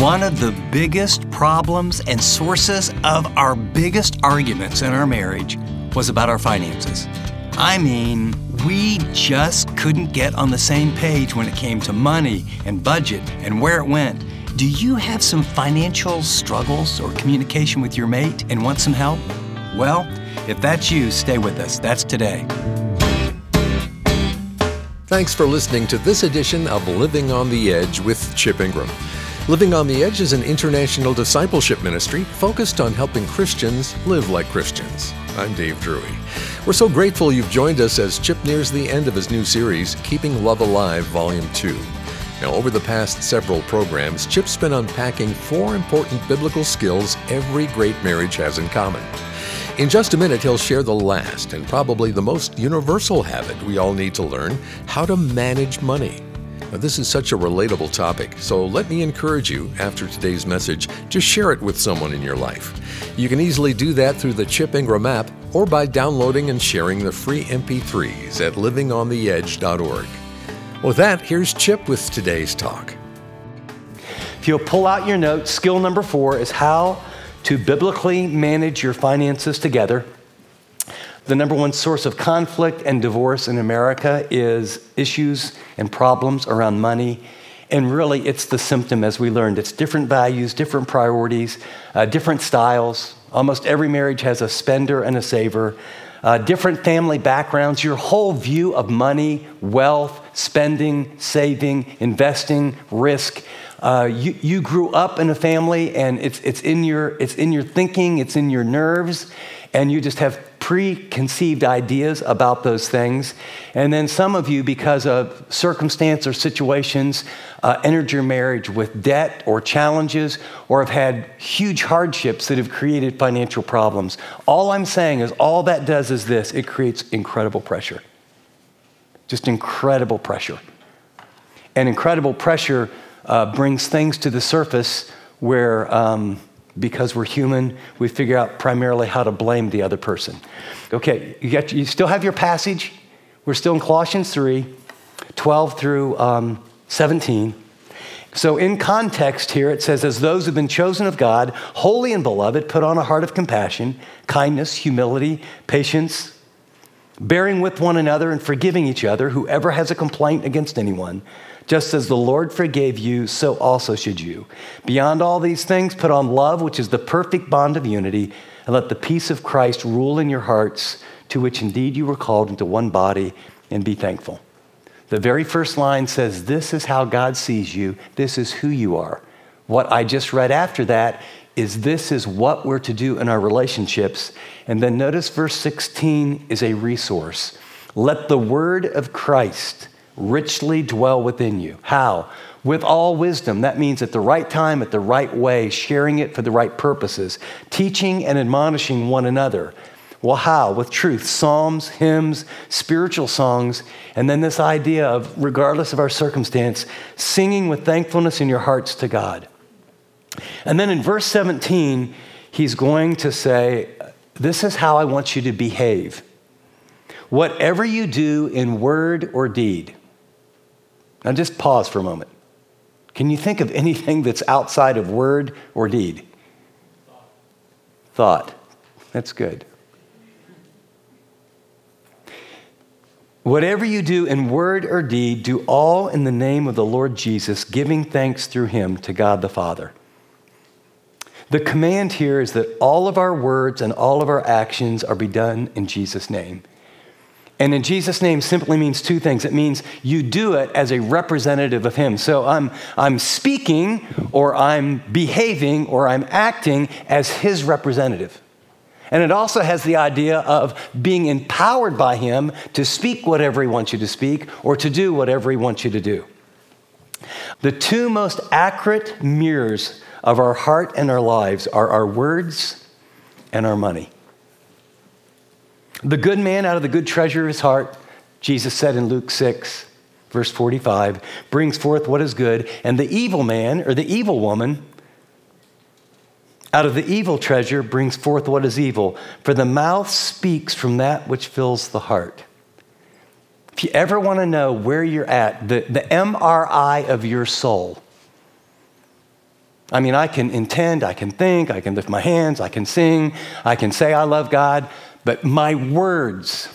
One of the biggest problems and sources of our biggest arguments in our marriage was about our finances. I mean, we just couldn't get on the same page when it came to money and budget and where it went. Do you have some financial struggles or communication with your mate and want some help? Well, if that's you, stay with us. That's today. Thanks for listening to this edition of Living on the Edge with Chip Ingram. Living on the Edge is an international discipleship ministry focused on helping Christians live like Christians. I'm Dave Drury. We're so grateful you've joined us as Chip nears the end of his new series, Keeping Love Alive, Volume 2. Now, over the past several programs, Chip's been unpacking 4 important biblical skills every great marriage has in common. In just a minute, he'll share the last and probably the most universal habit we all need to learn: how to manage money. Now, this is such a relatable topic, so let me encourage you, after today's message, to share it with someone in your life. You can easily do that through the Chip Ingram app or by downloading and sharing the free MP3s at livingontheedge.org. With that, here's Chip with today's talk. If you'll pull out your notes, skill number 4 is how to biblically manage your finances together. The number one source of conflict and divorce in America is issues and problems around money. And really, it's the symptom, as we learned. It's different values, different priorities, different styles. Almost every marriage has a spender and a saver. Different family backgrounds. Your whole view of money, wealth, spending, saving, investing, risk. You grew up in a family, and it's in your thinking, it's in your nerves, and you just have preconceived ideas about those things. And then some of you, because of circumstance or situations, entered your marriage with debt or challenges, or have had huge hardships that have created financial problems. All I'm saying is all that does is this: it creates incredible pressure. Just incredible pressure. And incredible pressure brings things to the surface where, because we're human, we figure out primarily how to blame the other person. Okay, you still have your passage. We're still in Colossians 3, 12 through 17. So in context here, it says, as those who've been chosen of God, holy and beloved, put on a heart of compassion, kindness, humility, patience, bearing with one another and forgiving each other, whoever has a complaint against anyone. Just as the Lord forgave you, so also should you. Beyond all these things, put on love, which is the perfect bond of unity, and let the peace of Christ rule in your hearts, to which indeed you were called into one body, and be thankful. The very first line says, this is how God sees you. This is who you are. What I just read after that is this is what we're to do in our relationships. And then notice verse 16 is a resource. Let the word of Christ richly dwell within you. How? With all wisdom. That means at the right time, at the right way, sharing it for the right purposes, teaching and admonishing one another. Well, how? With truth, psalms, hymns, spiritual songs, and then this idea of, regardless of our circumstance, singing with thankfulness in your hearts to God. And then in verse 17, he's going to say, this is how I want you to behave. Whatever you do in word or deed. Now just pause for a moment. Can you think of anything that's outside of word or deed? Thought. That's good. Whatever you do in word or deed, do all in the name of the Lord Jesus, giving thanks through him to God the Father. The command here is that all of our words and all of our actions are be done in Jesus' name. And in Jesus' name simply means 2 things. It means you do it as a representative of him. So I'm speaking, or I'm behaving, or I'm acting as his representative. And it also has the idea of being empowered by him to speak whatever he wants you to speak, or to do whatever he wants you to do. The 2 most accurate mirrors of our heart and our lives are our words and our money. The good man out of the good treasure of his heart, Jesus said in Luke 6, verse 45, brings forth what is good. And the evil man or the evil woman out of the evil treasure brings forth what is evil. For the mouth speaks from that which fills the heart. If you ever want to know where you're at, the MRI of your soul, I mean, I can intend, I can think, I can lift my hands, I can sing, I can say I love God, but my words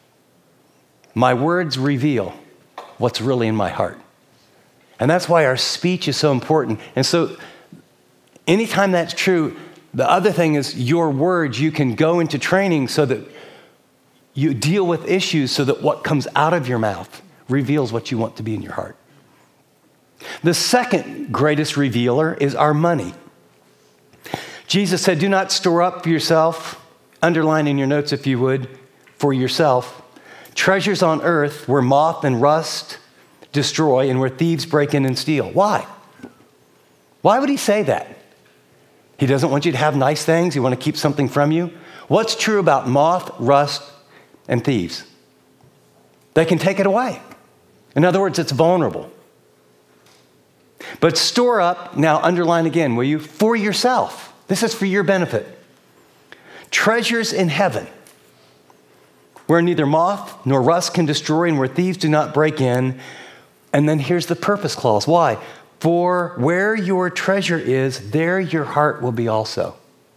reveal what's really in my heart. And that's why our speech is so important. And so anytime that's true, the other thing is your words, you can go into training so that you deal with issues so that what comes out of your mouth reveals what you want to be in your heart. The second greatest revealer is our money. Jesus said, do not store up for yourself, underline in your notes if you would, for yourself, treasures on earth where moth and rust destroy and where thieves break in and steal. Why? Why would he say that? He doesn't want you to have nice things. He wants to keep something from you. What's true about moth, rust, and thieves? They can take it away. In other words, it's vulnerable. But store up, now underline again, will you, for yourself. This is for your benefit. Treasures in heaven, where neither moth nor rust can destroy and where thieves do not break in. And then here's the purpose clause. Why? For where your treasure is, there your heart will be also.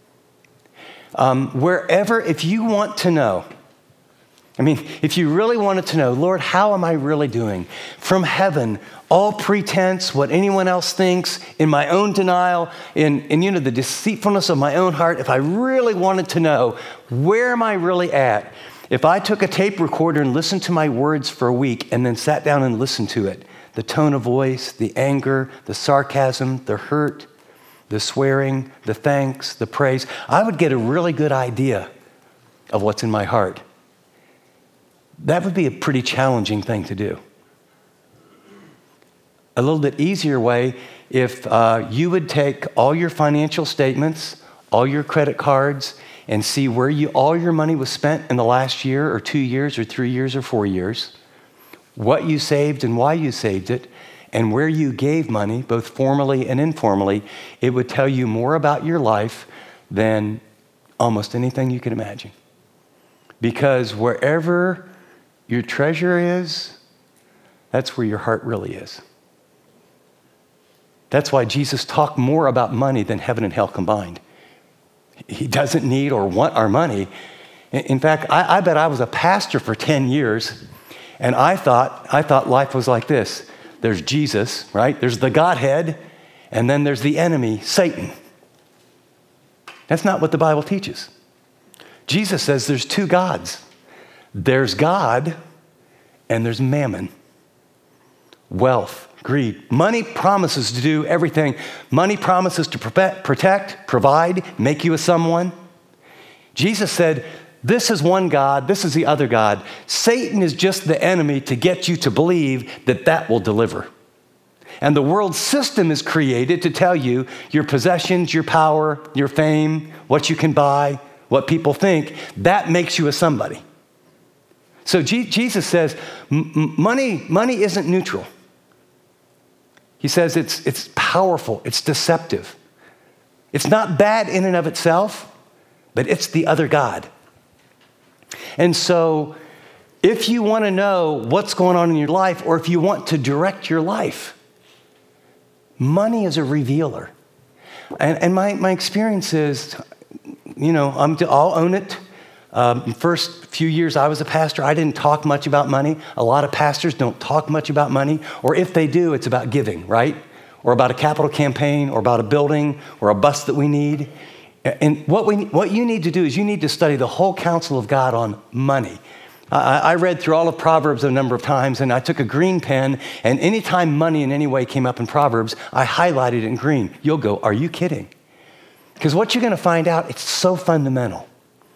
Wherever, if you want to know, if you really wanted to know, Lord, how am I really doing? From heaven, all pretense, what anyone else thinks, in my own denial, in the deceitfulness of my own heart, if I really wanted to know, where am I really at? If I took a tape recorder and listened to my words for a week and then sat down and listened to it, the tone of voice, the anger, the sarcasm, the hurt, the swearing, the thanks, the praise, I would get a really good idea of what's in my heart. That would be a pretty challenging thing to do. A little bit easier way, if you would take all your financial statements, all your credit cards, and see where all your money was spent in the last year or 2 years or 3 years or 4 years, what you saved and why you saved it, and where you gave money, both formally and informally, it would tell you more about your life than almost anything you could imagine. Because wherever your treasure is, that's where your heart really is. That's why Jesus talked more about money than heaven and hell combined. He doesn't need or want our money. In fact, I bet I was a pastor for 10 years, and I thought life was like this. There's Jesus, right? There's the Godhead, and then there's the enemy, Satan. That's not what the Bible teaches. Jesus says there's two gods. There's God, and there's mammon. Wealth, greed. Money promises to do everything. Money promises to protect, provide, make you a someone. Jesus said, this is one God, this is the other God. Satan is just the enemy to get you to believe that will deliver. And the world system is created to tell you your possessions, your power, your fame, what you can buy, what people think, that makes you a somebody. So Jesus says, money isn't neutral. He says it's powerful, it's deceptive. It's not bad in and of itself, but it's the other God. And so if you want to know what's going on in your life, or if you want to direct your life, money is a revealer. And my experience is, I'll own it. First few years I was a pastor, I didn't talk much about money. A lot of pastors don't talk much about money, or if they do, it's about giving, right? Or about a capital campaign, or about a building, or a bus that we need. And what you need to do is you need to study the whole counsel of God on money. I read through all of Proverbs a number of times, and I took a green pen, and anytime money in any way came up in Proverbs, I highlighted it in green. You'll go, are you kidding? Because what you're going to find out, it's so fundamental.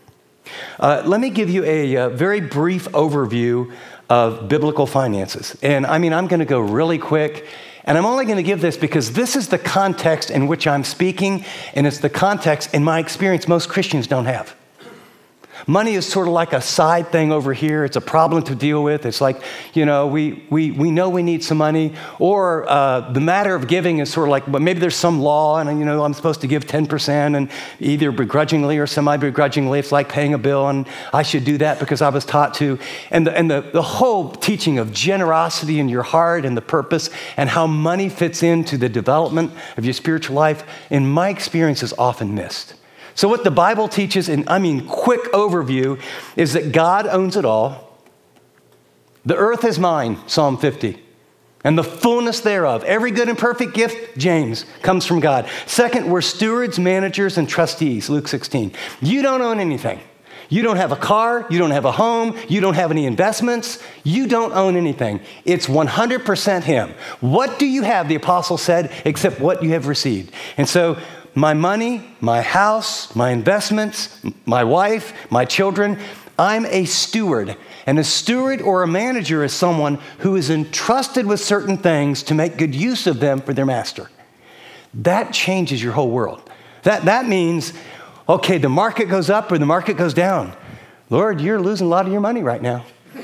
Let me give you a very brief overview of biblical finances. And I'm going to go really quick. And I'm only going to give this because this is the context in which I'm speaking, and it's the context, in my experience, most Christians don't have. Money is sort of like a side thing over here. It's a problem to deal with. It's like, we know we need some money. Or the matter of giving is sort of like, well, maybe there's some law and, I'm supposed to give 10% and either begrudgingly or semi-begrudgingly. It's like paying a bill and I should do that because I was taught to. And the whole teaching of generosity in your heart and the purpose and how money fits into the development of your spiritual life, in my experience, is often missed. So what the Bible teaches, and quick overview, is that God owns it all. The earth is mine, Psalm 50, and the fullness thereof. Every good and perfect gift, James, comes from God. Second, we're stewards, managers, and trustees, Luke 16. You don't own anything. You don't have a car. You don't have a home. You don't have any investments. You don't own anything. It's 100% Him. What do you have, the apostle said, except what you have received? And so my money, my house, my investments, my wife, my children, I'm a steward. And a steward or a manager is someone who is entrusted with certain things to make good use of them for their master. That changes your whole world. That means, okay, the market goes up or the market goes down. Lord, you're losing a lot of your money right now.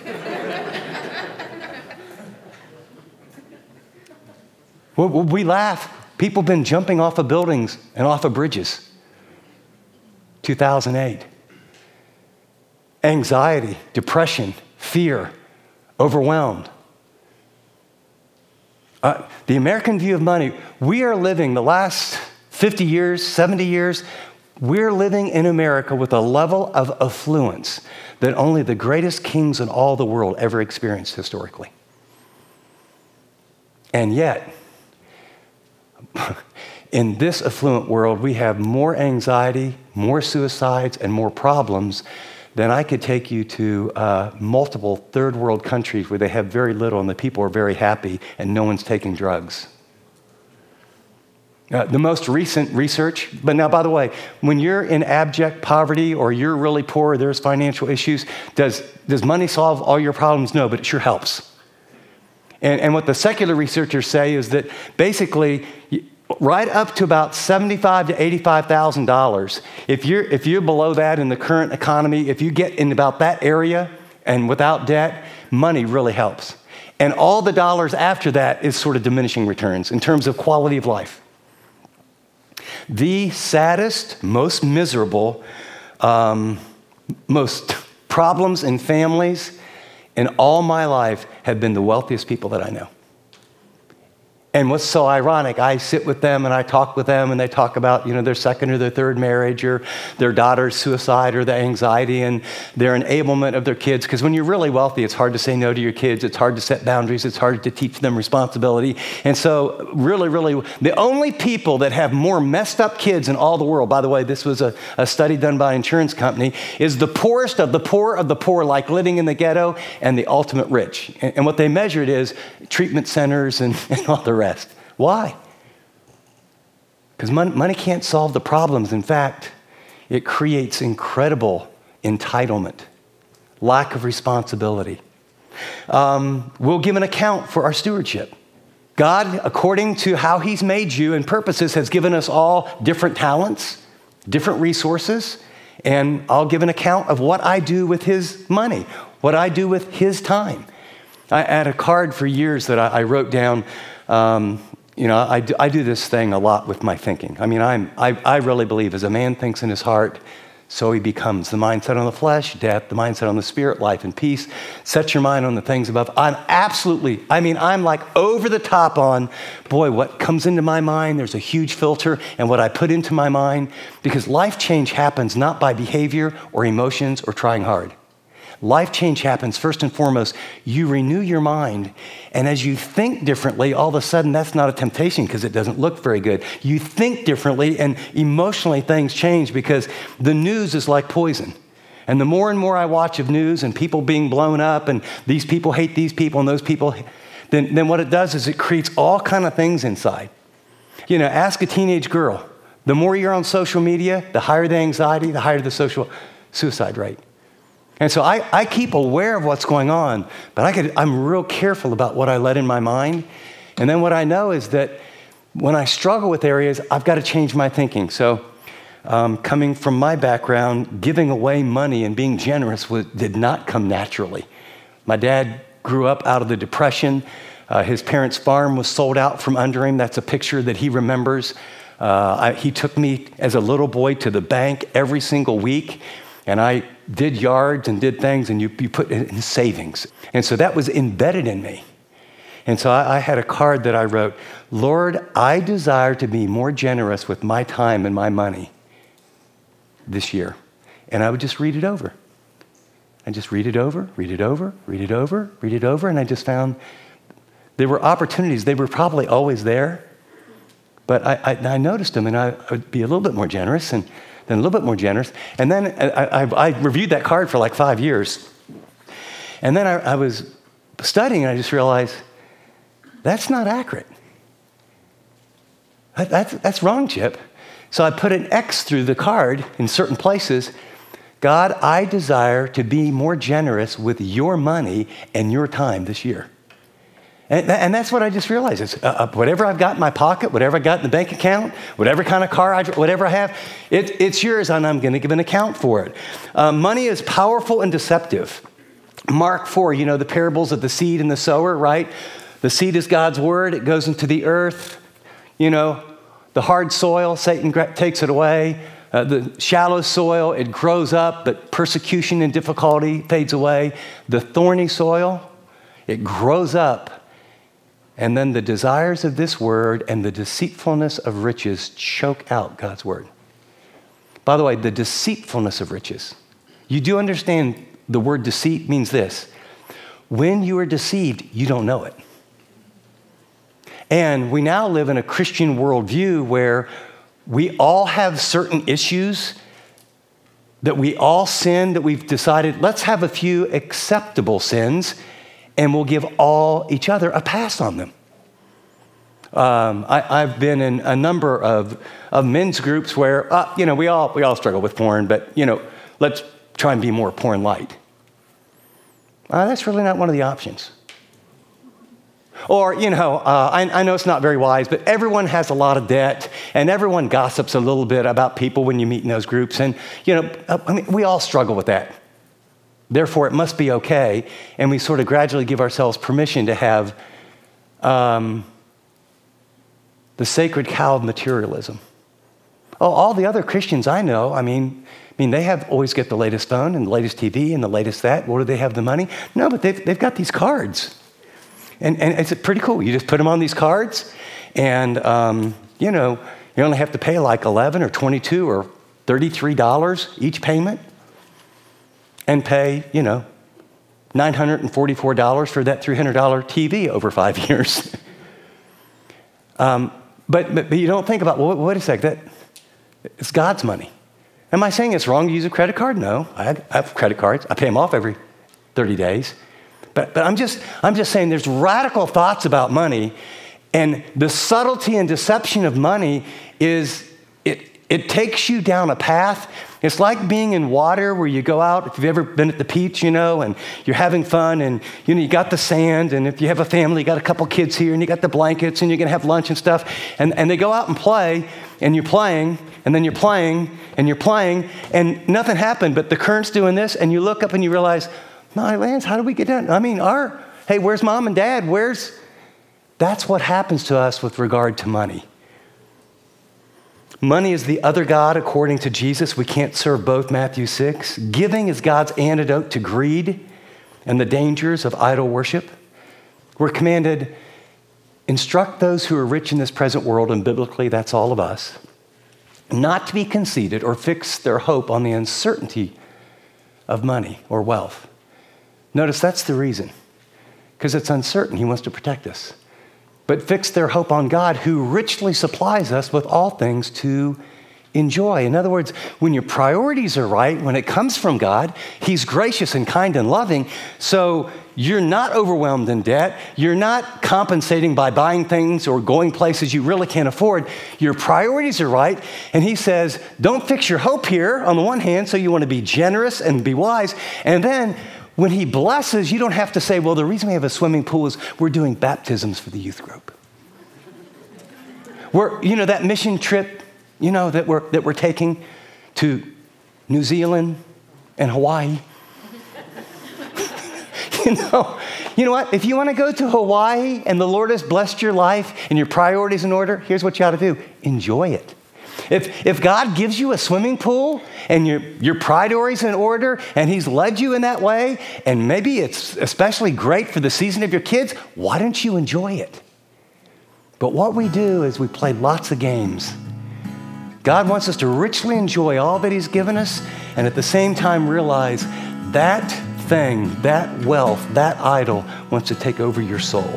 We laugh. People have been jumping off of buildings and off of bridges. 2008. Anxiety, depression, fear, overwhelmed. The American view of money, we are living the last 50 years, 70 years, we're living in America with a level of affluence that only the greatest kings in all the world ever experienced historically. And yet, in this affluent world, we have more anxiety, more suicides, and more problems than I could take you to multiple third world countries where they have very little and the people are very happy and no one's taking drugs. The most recent research, but now, by the way, when you're in abject poverty or you're really poor, there's financial issues, does money solve all your problems? No, but it sure helps. And what the secular researchers say is that basically, right up to about $75,000 to $85,000, if you're below that in the current economy, if you get in about that area and without debt, money really helps. And all the dollars after that is sort of diminishing returns in terms of quality of life. The saddest, most miserable, most problems in families in all my life have been the wealthiest people that I know. And what's so ironic, I sit with them and I talk with them and they talk about, their second or their third marriage or their daughter's suicide or the anxiety and their enablement of their kids. Because when you're really wealthy, it's hard to say no to your kids. It's hard to set boundaries. It's hard to teach them responsibility. And so really, the only people that have more messed up kids in all the world, by the way, this was a study done by an insurance company, is the poorest of the poor, like living in the ghetto, and the ultimate rich. And what they measured is treatment centers and all the rest. Why? Because money can't solve the problems. In fact, it creates incredible entitlement, lack of responsibility. We'll give an account for our stewardship. God, according to how He's made you and purposes, has given us all different talents, different resources, and I'll give an account of what I do with His money, what I do with His time. I had a card for years that I wrote down. I do this thing a lot with my thinking. I really believe as a man thinks in his heart, so he becomes. The mindset on the flesh, death. The mindset on the spirit, life and peace. Set your mind on the things above. I'm like over the top on, what comes into my mind, there's a huge filter, and what I put into my mind, because life change happens not by behavior or emotions or trying hard. Life change happens first and foremost. You renew your mind, and as you think differently, all of a sudden that's not a temptation because it doesn't look very good. You think differently, and emotionally things change because the news is like poison. And the more and more I watch of news and people being blown up, and these people hate these people and those people, then what it does is it creates all kind of things inside. Ask a teenage girl. The more you're on social media, the higher the anxiety, the higher the social suicide rate. And so I keep aware of what's going on, but I'm real careful about what I let in my mind. And then what I know is that when I struggle with areas, I've got to change my thinking. So coming from my background, giving away money and being generous did not come naturally. My dad grew up out of the Depression. His parents' farm was sold out from under him. That's a picture that he remembers. He took me as a little boy to the bank every single week, and I did yards and did things, and you put it in savings. And so that was embedded in me. And so I had a card that I wrote, Lord, I desire to be more generous with my time and my money this year. And I would just read it over. I just read it over, read it over, read it over, read it over, and I just found there were opportunities. They were probably always there, but I noticed them, and I would be a little bit more generous, and then a little bit more generous. And then I reviewed that card for like 5 years. And then I was studying, and I just realized, that's not accurate. That's wrong, Chip. So I put an X through the card in certain places. God, I desire to be more generous with your money and your time this year. And that's what I just realized. Is whatever I've got in my pocket, whatever I got in the bank account, whatever kind of car, whatever I have, it's yours, and I'm going to give an account for it. Money is powerful and deceptive. Mark 4, the parables of the seed and the sower, right? The seed is God's word. It goes into the earth. The hard soil, Satan takes it away. The shallow soil, it grows up, but persecution and difficulty fades away. The thorny soil, it grows up. And then the desires of this word and the deceitfulness of riches choke out God's word. By the way, the deceitfulness of riches. You do understand the word deceit means this. When you are deceived, you don't know it. And we now live in a Christian worldview where we all have certain issues, that we all sin, that we've decided, let's have a few acceptable sins, and we'll give all each other a pass on them. I've been in a number of men's groups where, we all struggle with porn, but, let's try and be more porn light. That's really not one of the options. Or, I know it's not very wise, but everyone has a lot of debt, and everyone gossips a little bit about people when you meet in those groups. And, we all struggle with that. Therefore, it must be okay. And we sort of gradually give ourselves permission to have the sacred cow of materialism. Oh, all the other Christians I know, they always get the latest phone and the latest TV and the latest that. What do they have the money? No, but they've got these cards. And it's pretty cool. You just put them on these cards, and, you only have to pay like $11 or $22 or $33 each payment, and pay, $944 for that $300 TV over 5 years. But you don't think about, well, wait a sec, it's God's money. Am I saying it's wrong to use a credit card? No, I have credit cards. I pay them off every 30 days. But I'm just saying there's radical thoughts about money, and the subtlety and deception of money is it takes you down a path. It's like being in water where you go out, if you've ever been at the beach, and you're having fun, and you got the sand, and if you have a family, you got a couple kids here, and you got the blankets, and you're gonna have lunch and stuff, and they go out and play, and you're playing, and then you're playing, and you're playing, and nothing happened, but the current's doing this, and you look up and you realize, my lands, how do we get down? Hey, where's mom and dad? That's what happens to us with regard to money. Money is the other God according to Jesus. We can't serve both, Matthew 6. Giving is God's antidote to greed and the dangers of idol worship. We're commanded, instruct those who are rich in this present world, and biblically that's all of us, not to be conceited or fix their hope on the uncertainty of money or wealth. Notice that's the reason, because it's uncertain. He wants to protect us. But fix their hope on God, who richly supplies us with all things to enjoy. In other words, when your priorities are right, when it comes from God, He's gracious and kind and loving, so you're not overwhelmed in debt. You're not compensating by buying things or going places you really can't afford. Your priorities are right, and He says, don't fix your hope here on the one hand, so you want to be generous and be wise, and then when He blesses, you don't have to say, well, the reason we have a swimming pool is we're doing baptisms for the youth group. That mission trip that we're taking to New Zealand and Hawaii. You know what? If you want to go to Hawaii and the Lord has blessed your life and your priorities in order, here's what you ought to do. Enjoy it. If God gives you a swimming pool and your priorities in order and he's led you in that way, and maybe it's especially great for the season of your kids, why don't you enjoy it? But what we do is we play lots of games. God wants us to richly enjoy all that he's given us and at the same time realize that thing, that wealth, that idol wants to take over your soul.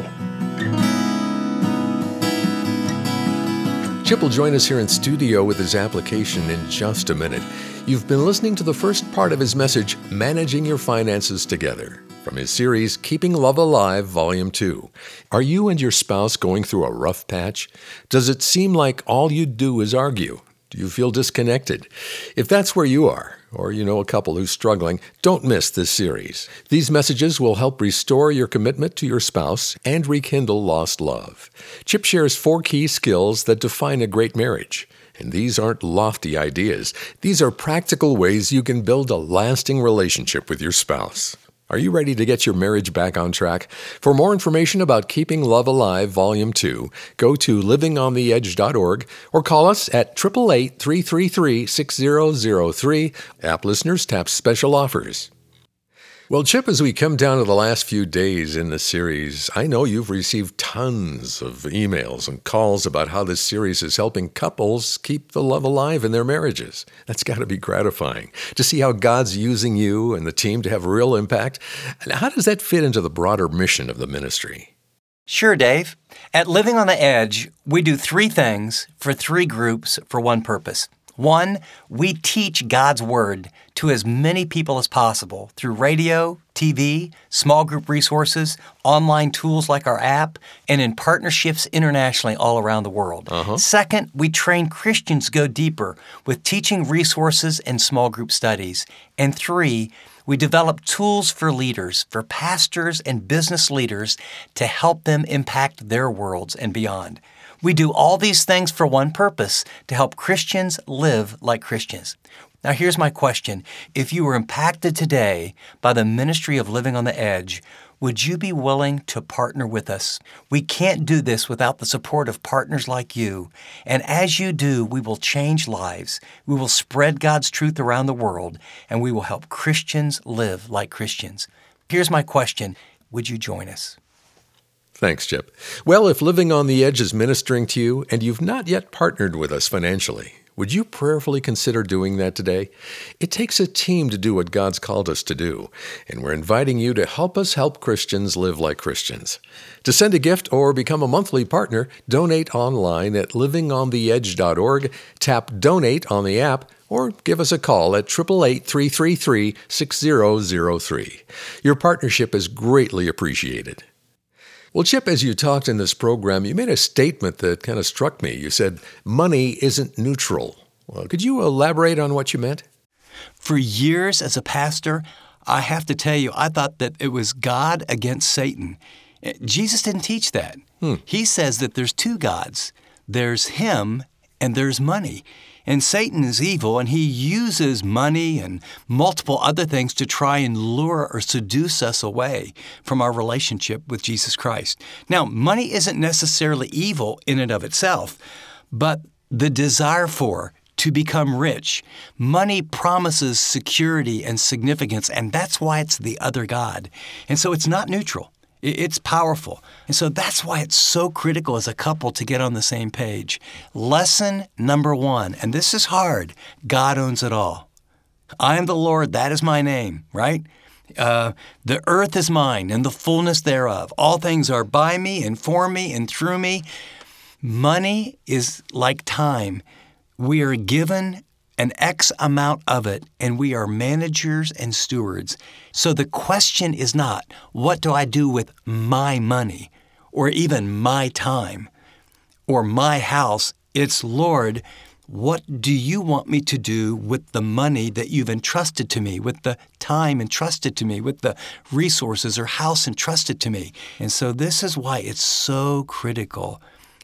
Chip will join us here in studio with his application in just a minute. You've been listening to the first part of his message, Managing Your Finances Together, from his series, Keeping Love Alive, Volume 2. Are you and your spouse going through a rough patch? Does it seem like all you do is argue? Do you feel disconnected? If that's where you are, or you know a couple who's struggling, don't miss this series. These messages will help restore your commitment to your spouse and rekindle lost love. Chip shares 4 key skills that define a great marriage. And these aren't lofty ideas. These are practical ways you can build a lasting relationship with your spouse. Are you ready to get your marriage back on track? For more information about Keeping Love Alive, Volume 2, go to livingontheedge.org or call us at 888-333-6003. App listeners tap special offers. Well, Chip, as we come down to the last few days in the series, I know you've received tons of emails and calls about how this series is helping couples keep the love alive in their marriages. That's got to be gratifying to see how God's using you and the team to have real impact. How does that fit into the broader mission of the ministry? Sure, Dave. At Living on the Edge, we do 3 things for 3 groups for one purpose. 1, we teach God's Word to as many people as possible through radio, TV, small group resources, online tools like our app, and in partnerships internationally all around the world. 2nd, we train Christians to go deeper with teaching resources and small group studies. And 3, we develop tools for leaders, for pastors and business leaders to help them impact their worlds and beyond. We do all these things for one purpose, to help Christians live like Christians. Now here's my question. If you were impacted today by the ministry of Living on the Edge, would you be willing to partner with us? We can't do this without the support of partners like you. And as you do, we will change lives. We will spread God's truth around the world, and we will help Christians live like Christians. Here's my question. Would you join us? Thanks, Chip. Well, if Living on the Edge is ministering to you and you've not yet partnered with us financially, would you prayerfully consider doing that today? It takes a team to do what God's called us to do, and we're inviting you to help us help Christians live like Christians. To send a gift or become a monthly partner, donate online at livingontheedge.org, tap Donate on the app, or give us a call at 888-333-6003. Your partnership is greatly appreciated. Well, Chip, as you talked in this program, you made a statement that kind of struck me. You said, money isn't neutral. Well, could you elaborate on what you meant? For years as a pastor, I have to tell you, I thought that it was God against Satan. Jesus didn't teach that. He says that there's 2 gods. There's him and there's money. And Satan is evil, and he uses money and multiple other things to try and lure or seduce us away from our relationship with Jesus Christ. Now, money isn't necessarily evil in and of itself, but the desire to become rich. Money promises security and significance, and that's why it's the other God. And so it's not neutral. It's powerful. And so that's why it's so critical as a couple to get on the same page. Lesson number 1, and this is hard, God owns it all. I am the Lord, that is my name, right? The earth is mine and the fullness thereof. All things are by me and for me and through me. Money is like time. We are given an X amount of it, and we are managers and stewards. So the question is not, what do I do with my money, or even my time, or my house? It's, Lord, what do you want me to do with the money that you've entrusted to me, with the time entrusted to me, with the resources or house entrusted to me? And so this is why it's so critical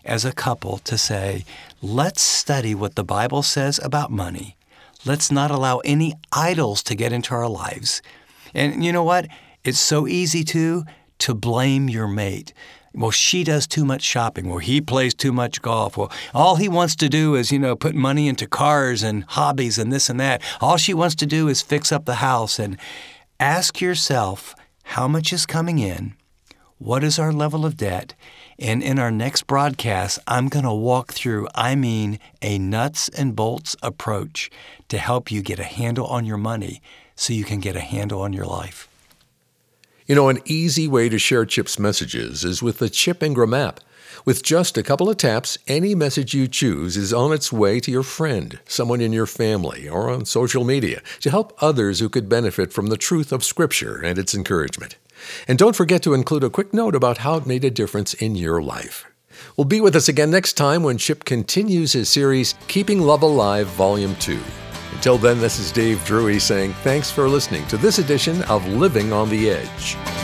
as a couple to say, let's study what the Bible says about money. Let's not allow any idols to get into our lives. And you know what? It's so easy to blame your mate. Well, she does too much shopping. Well, he plays too much golf. Well, all he wants to do is, put money into cars and hobbies and this and that. All she wants to do is fix up the house. And ask yourself, how much is coming in? What is our level of debt? And in our next broadcast, I'm going to walk through, a nuts and bolts approach to help you get a handle on your money so you can get a handle on your life. An easy way to share Chip's messages is with the Chip Ingram app. With just a couple of taps, any message you choose is on its way to your friend, someone in your family, or on social media to help others who could benefit from the truth of Scripture and its encouragement. And don't forget to include a quick note about how it made a difference in your life. Well, be with us again next time when Chip continues his series, Keeping Love Alive, Volume 2. Until then, this is Dave Drury saying thanks for listening to this edition of Living on the Edge.